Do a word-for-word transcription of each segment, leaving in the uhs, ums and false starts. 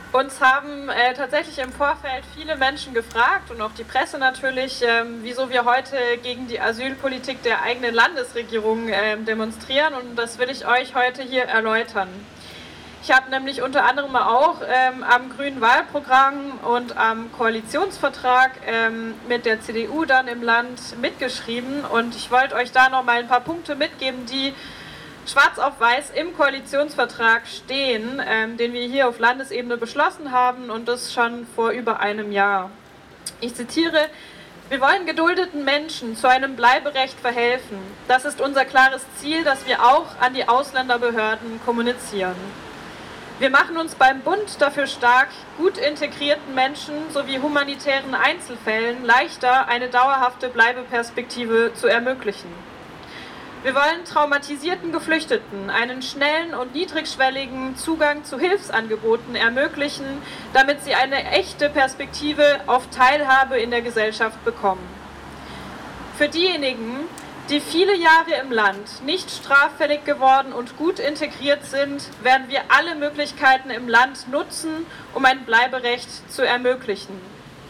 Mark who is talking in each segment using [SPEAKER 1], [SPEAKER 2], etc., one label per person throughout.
[SPEAKER 1] Uns haben äh, tatsächlich im Vorfeld viele Menschen gefragt und auch die Presse natürlich, ähm, wieso wir heute gegen die Asylpolitik der eigenen Landesregierung äh, demonstrieren, und das will ich euch heute hier erläutern. Ich habe nämlich unter anderem auch ähm, am grünen Wahlprogramm und am Koalitionsvertrag ähm, mit der C D U dann im Land mitgeschrieben, und ich wollte euch da noch mal ein paar Punkte mitgeben, die schwarz auf weiß im Koalitionsvertrag stehen, ähm, den wir hier auf Landesebene beschlossen haben, und das schon vor über einem Jahr. Ich zitiere: Wir wollen geduldeten Menschen zu einem Bleiberecht verhelfen. Das ist unser klares Ziel, das wir auch an die Ausländerbehörden kommunizieren. Wir machen uns beim Bund dafür stark, gut integrierten Menschen sowie humanitären Einzelfällen leichter eine dauerhafte Bleibeperspektive zu ermöglichen. Wir wollen traumatisierten Geflüchteten einen schnellen und niedrigschwelligen Zugang zu Hilfsangeboten ermöglichen, damit sie eine echte Perspektive auf Teilhabe in der Gesellschaft bekommen. Für diejenigen, die viele Jahre im Land nicht straffällig geworden und gut integriert sind, werden wir alle Möglichkeiten im Land nutzen, um ein Bleiberecht zu ermöglichen.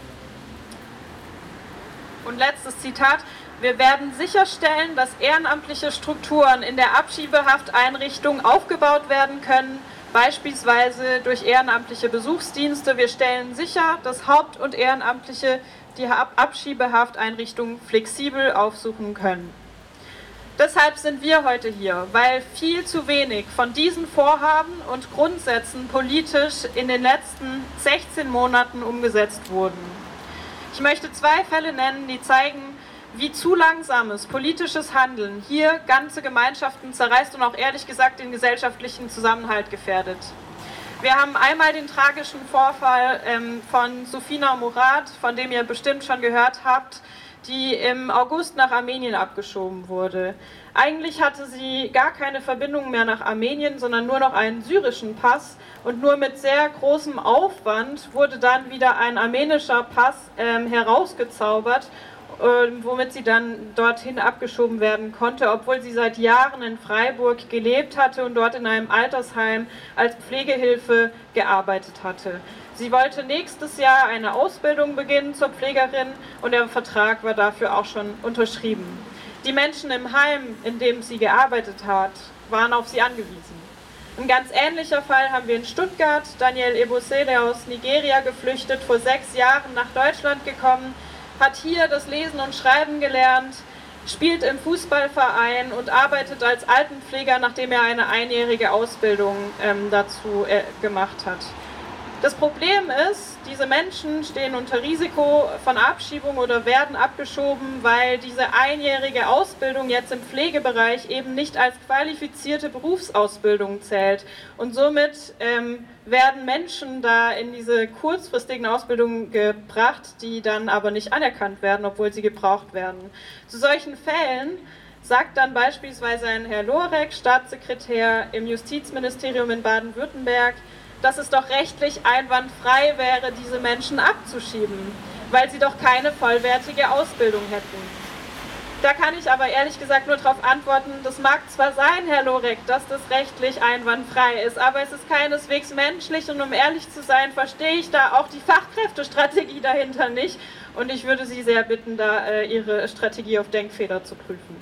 [SPEAKER 1] Und letztes Zitat: Wir werden sicherstellen, dass ehrenamtliche Strukturen in der Abschiebehafteinrichtung aufgebaut werden können, beispielsweise durch ehrenamtliche Besuchsdienste. Wir stellen sicher, dass Haupt- und Ehrenamtliche die Abschiebehafteinrichtung flexibel aufsuchen können. Deshalb sind wir heute hier, weil viel zu wenig von diesen Vorhaben und Grundsätzen politisch in den letzten sechzehn Monaten umgesetzt wurden. Ich möchte zwei Fälle nennen, die zeigen, wie zu langsames politisches Handeln hier ganze Gemeinschaften zerreißt und auch ehrlich gesagt den gesellschaftlichen Zusammenhalt gefährdet. Wir haben einmal den tragischen Vorfall ähm, von Sofina Murad, von dem ihr bestimmt schon gehört habt, die im August nach Armenien abgeschoben wurde. Eigentlich hatte sie gar keine Verbindung mehr nach Armenien, sondern nur noch einen syrischen Pass, und nur mit sehr großem Aufwand wurde dann wieder ein armenischer Pass ähm, herausgezaubert, äh, womit sie dann dorthin abgeschoben werden konnte, obwohl sie seit Jahren in Freiburg gelebt hatte und dort in einem Altersheim als Pflegehilfe gearbeitet hatte. Sie wollte nächstes Jahr eine Ausbildung beginnen zur Pflegerin, und der Vertrag war dafür auch schon unterschrieben. Die Menschen im Heim, in dem sie gearbeitet hat, waren auf sie angewiesen. Ein ganz ähnlicher Fall haben wir in Stuttgart. Daniel Ebosele aus Nigeria geflüchtet, vor sechs Jahren nach Deutschland gekommen, hat hier das Lesen und Schreiben gelernt, spielt im Fußballverein und arbeitet als Altenpfleger, nachdem er eine einjährige Ausbildung ähm, dazu äh, gemacht hat. Das Problem ist, diese Menschen stehen unter Risiko von Abschiebung oder werden abgeschoben, weil diese einjährige Ausbildung jetzt im Pflegebereich eben nicht als qualifizierte Berufsausbildung zählt. Und somit ähm, werden Menschen da in diese kurzfristigen Ausbildungen gebracht, die dann aber nicht anerkannt werden, obwohl sie gebraucht werden. Zu solchen Fällen sagt dann beispielsweise ein Herr Lorek, Staatssekretär im Justizministerium in Baden-Württemberg, dass es doch rechtlich einwandfrei wäre, diese Menschen abzuschieben, weil sie doch keine vollwertige Ausbildung hätten. Da kann ich aber ehrlich gesagt nur darauf antworten, das mag zwar sein, Herr Lorek, dass das rechtlich einwandfrei ist, aber es ist keineswegs menschlich, und um ehrlich zu sein, verstehe ich da auch die Fachkräftestrategie dahinter nicht, und ich würde Sie sehr bitten, da äh, Ihre Strategie auf Denkfehler zu prüfen.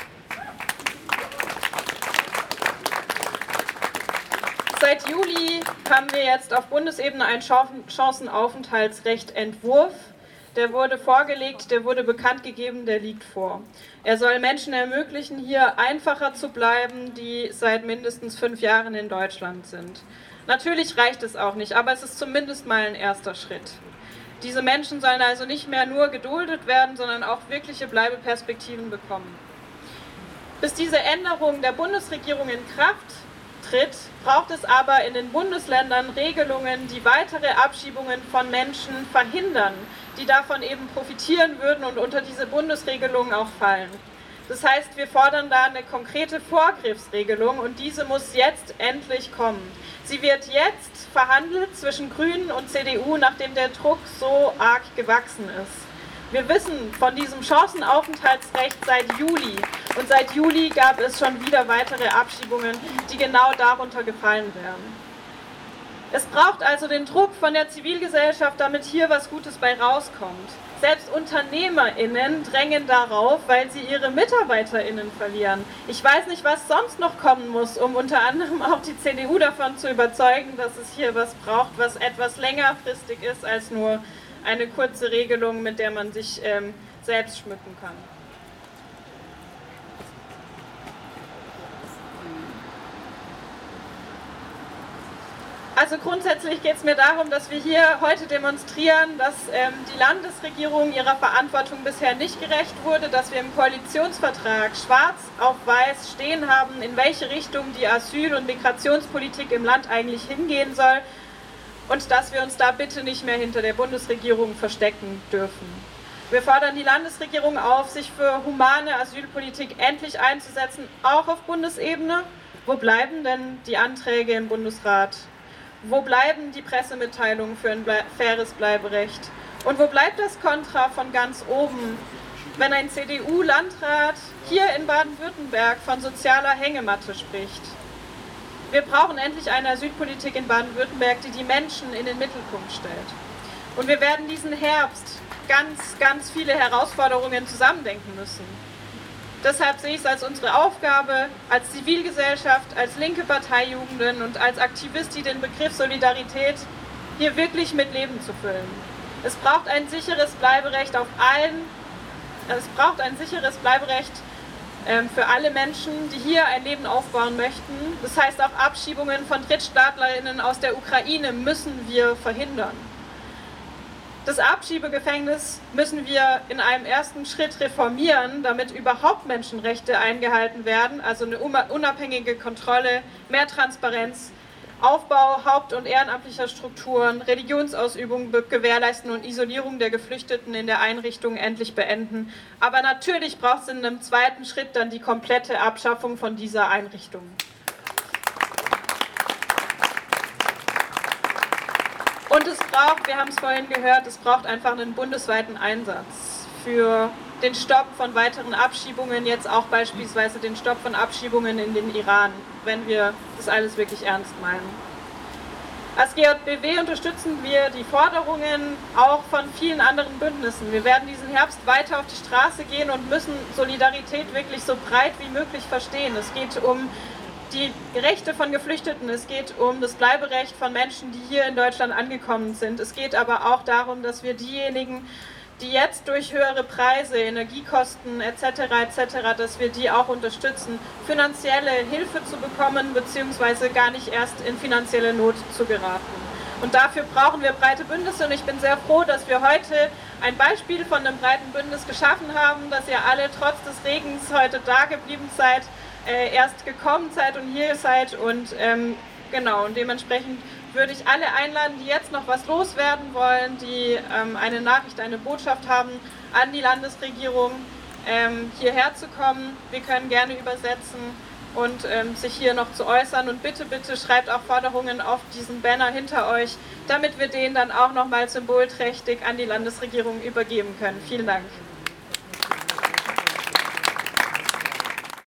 [SPEAKER 1] Seit Juli haben wir jetzt auf Bundesebene einen Chancenaufenthaltsrechtentwurf. Der wurde vorgelegt, der wurde bekannt gegeben, der liegt vor. Er soll Menschen ermöglichen, hier einfacher zu bleiben, die seit mindestens fünf Jahren in Deutschland sind. Natürlich reicht es auch nicht, aber es ist zumindest mal ein erster Schritt. Diese Menschen sollen also nicht mehr nur geduldet werden, sondern auch wirkliche Bleibeperspektiven bekommen. Bis diese Änderung der Bundesregierung in Kraft tritt, braucht es aber in den Bundesländern Regelungen, die weitere Abschiebungen von Menschen verhindern, die davon eben profitieren würden und unter diese Bundesregelungen auch fallen. Das heißt, wir fordern da eine konkrete Vorgriffsregelung, und diese muss jetzt endlich kommen. Sie wird jetzt verhandelt zwischen Grünen und C D U, nachdem der Druck so arg gewachsen ist. Wir wissen von diesem Chancenaufenthaltsrecht seit Juli, und seit Juli gab es schon wieder weitere Abschiebungen, die genau darunter gefallen wären. Es braucht also den Druck von der Zivilgesellschaft, damit hier was Gutes bei rauskommt. Selbst UnternehmerInnen drängen darauf, weil sie ihre MitarbeiterInnen verlieren. Ich weiß nicht, was sonst noch kommen muss, um unter anderem auch die C D U davon zu überzeugen, dass es hier was braucht, was etwas längerfristig ist als nur eine kurze Regelung, mit der man sich ähm, selbst schmücken kann. Also grundsätzlich geht es mir darum, dass wir hier heute demonstrieren, dass ähm, die Landesregierung ihrer Verantwortung bisher nicht gerecht wurde, dass wir im Koalitionsvertrag schwarz auf weiß stehen haben, in welche Richtung die Asyl- und Migrationspolitik im Land eigentlich hingehen soll und dass wir uns da bitte nicht mehr hinter der Bundesregierung verstecken dürfen. Wir fordern die Landesregierung auf, sich für humane Asylpolitik endlich einzusetzen, auch auf Bundesebene. Wo bleiben denn die Anträge im Bundesrat? Wo bleiben die Pressemitteilungen für ein faires Bleiberecht? Und wo bleibt das Kontra von ganz oben, wenn ein C D U-Landrat hier in Baden-Württemberg von sozialer Hängematte spricht? Wir brauchen endlich eine Asylpolitik in Baden-Württemberg, die die Menschen in den Mittelpunkt stellt. Und wir werden diesen Herbst ganz, ganz viele Herausforderungen zusammendenken müssen. Deshalb sehe ich es als unsere Aufgabe, als Zivilgesellschaft, als linke Parteijugenden und als Aktivist, die den Begriff Solidarität hier wirklich mit Leben zu füllen. Es braucht ein sicheres Bleiberecht auf allen, es braucht ein sicheres Bleiberecht ähm, für alle Menschen, die hier ein Leben aufbauen möchten. Das heißt, auch Abschiebungen von DrittstaatlerInnen aus der Ukraine müssen wir verhindern. Das Abschiebegefängnis müssen wir in einem ersten Schritt reformieren, damit überhaupt Menschenrechte eingehalten werden, also eine unabhängige Kontrolle, mehr Transparenz, Aufbau haupt- und ehrenamtlicher Strukturen, Religionsausübung gewährleisten und Isolierung der Geflüchteten in der Einrichtung endlich beenden. Aber natürlich braucht es in einem zweiten Schritt dann die komplette Abschaffung von dieser Einrichtung. Und es braucht, wir haben es vorhin gehört, es braucht einfach einen bundesweiten Einsatz für den Stopp von weiteren Abschiebungen, jetzt auch beispielsweise den Stopp von Abschiebungen in den Iran, wenn wir das alles wirklich ernst meinen. Als G J B W unterstützen wir die Forderungen auch von vielen anderen Bündnissen. Wir werden diesen Herbst weiter auf die Straße gehen und müssen Solidarität wirklich so breit wie möglich verstehen. Es geht um die Rechte von Geflüchteten, es geht um das Bleiberecht von Menschen, die hier in Deutschland angekommen sind. Es geht aber auch darum, dass wir diejenigen, die jetzt durch höhere Preise, Energiekosten et cetera et cetera, dass wir die auch unterstützen, finanzielle Hilfe zu bekommen, beziehungsweise gar nicht erst in finanzielle Not zu geraten. Und dafür brauchen wir breite Bündnisse und ich bin sehr froh, dass wir heute ein Beispiel von einem breiten Bündnis geschaffen haben, dass ihr alle trotz des Regens heute da geblieben seid, äh, erst gekommen seid und hier seid und ähm, genau, und dementsprechend würde ich alle einladen, die jetzt noch was loswerden wollen, die ähm, eine Nachricht, eine Botschaft haben an die Landesregierung, ähm, hierher zu kommen. Wir können gerne übersetzen und ähm, sich hier noch zu äußern. Und bitte, bitte schreibt auch Forderungen auf diesen Banner hinter euch, damit wir den dann auch nochmal symbolträchtig an die Landesregierung übergeben können. Vielen Dank.